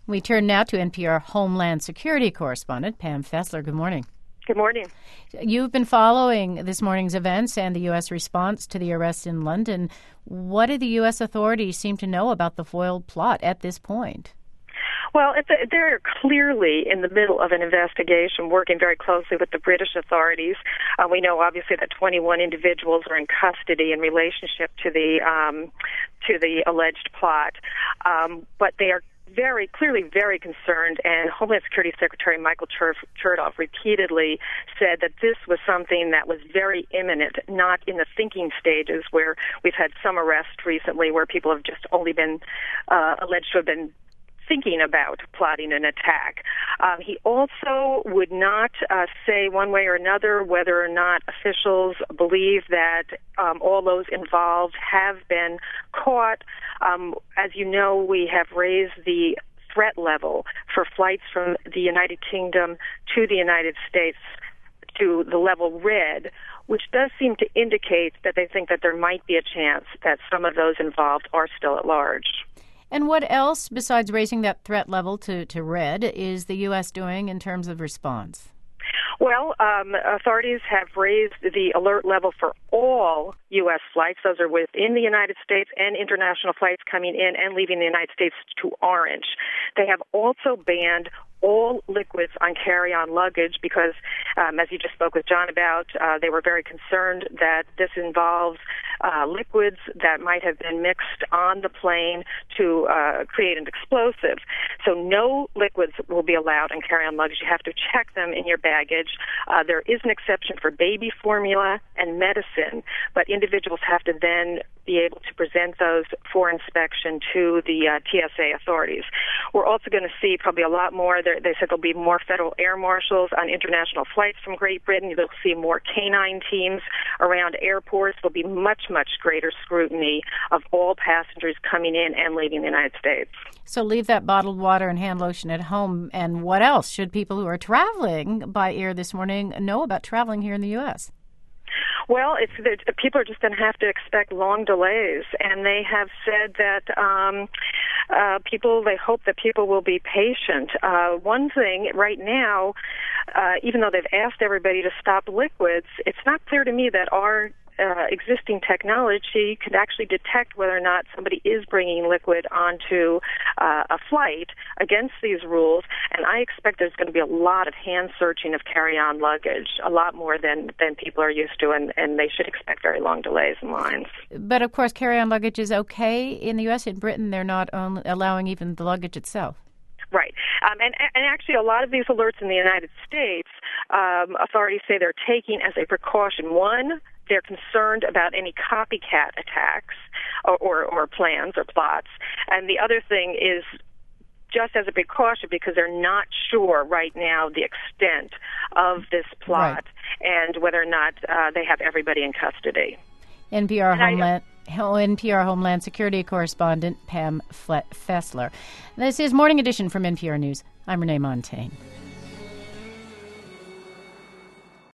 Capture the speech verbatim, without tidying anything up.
We turn now to N P R Homeland Security correspondent Pam Fessler. Good morning. Good morning. You've been following this morning's events and the U S response to the arrest in London. What do the U S authorities seem to know about the foiled plot at this point? Well, it's a, they're clearly in the middle of an investigation, working very closely with the British authorities. Uh, we know, obviously, that twenty-one individuals are in custody in relationship to the um, to the alleged plot, um, but they are very clearly very concerned, and Homeland Security Secretary Michael Chertoff repeatedly said that this was something that was very imminent, not in the thinking stages where we've had some arrests recently where people have just only been uh, alleged to have been thinking about plotting an attack. Um, he also would not uh, say one way or another whether or not officials believe that um, all those involved have been caught. Um, as you know, we have raised the threat level for flights from the United Kingdom to the United States to the level red, which does seem to indicate that they think that there might be a chance that some of those involved are still at large. And what else, besides raising that threat level to, to red, is the U S doing in terms of response? Well, um, authorities have raised the alert level for all U S flights. Those are within the United States and international flights coming in and leaving the United States to orange. They have also banned all liquids on carry-on luggage because, um, as you just spoke with John about, uh, they were very concerned that this involves uh, liquids that might have been mixed on the plane to uh, create an explosive. So no liquids will be allowed on carry-on luggage. You have to check them in your baggage. Uh, there is an exception for baby formula and medicine, but individuals have to then be able to present those for inspection to the uh, T S A authorities. We're also going to see probably a lot more. There, they said there'll be more federal air marshals on international flights from Great Britain. You'll see more canine teams around airports. There'll be much, much greater scrutiny of all passengers coming in and leaving the United States. So leave that bottled water and hand lotion at home. And what else should people who are traveling by air this morning know about traveling here in the U S? Well, it's the, people are just going to have to expect long delays, and they have said that um, uh, people. They hope that people will be patient. Uh, one thing right now, uh, even though they've asked everybody to stop liquids, it's not clear to me that our Uh, existing technology could actually detect whether or not somebody is bringing liquid onto uh, a flight against these rules, and I expect there's going to be a lot of hand searching of carry-on luggage, a lot more than, than people are used to, and, and they should expect very long delays in lines. But, of course, carry-on luggage is okay in the U S. In Britain, they're not only allowing even the luggage itself. Right. Um, and, and actually, a lot of these alerts in the United States, um, authorities say they're taking as a precaution. One, they're concerned about any copycat attacks or, or, or plans or plots. And the other thing is just as a precaution because they're not sure right now the extent of this plot right. and whether or not uh, they have everybody in custody. N P R Homeland N P R Homeland Security correspondent Pam Fessler. This is Morning Edition from N P R News. I'm Renee Montagne.